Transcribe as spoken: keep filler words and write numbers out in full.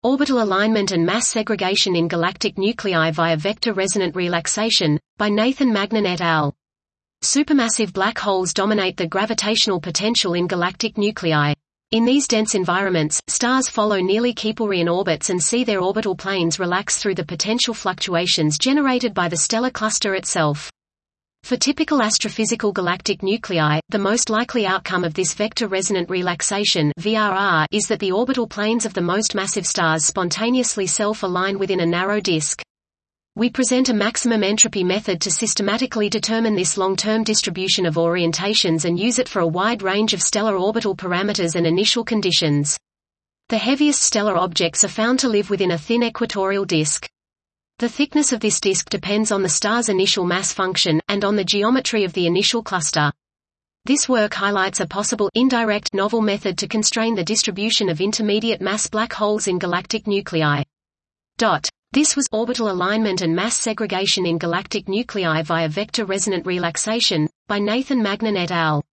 Orbital Alignment and Mass Segregation in Galactic Nuclei via Vector Resonant Relaxation, by Nathan Magnan et al. Supermassive black holes dominate the gravitational potential in galactic nuclei. In these dense environments, stars follow nearly Keplerian orbits and see their orbital planes relax through the potential fluctuations generated by the stellar cluster itself. For typical astrophysical galactic nuclei, the most likely outcome of this vector resonant relaxation (V R R) is that the orbital planes of the most massive stars spontaneously self-align within a narrow disk. We present a maximum entropy method to systematically determine this long-term distribution of orientations and use it for a wide range of stellar orbital parameters and initial conditions. The heaviest stellar objects are found to live within a thin equatorial disk. The thickness of this disk depends on the star's initial mass function, and on the geometry of the initial cluster. This work highlights a possible indirect novel method to constrain the distribution of intermediate mass black holes in galactic nuclei. Dot. This was Orbital Alignment and Mass Segregation in Galactic Nuclei via Vector Resonant Relaxation, by Nathan Magnan et al.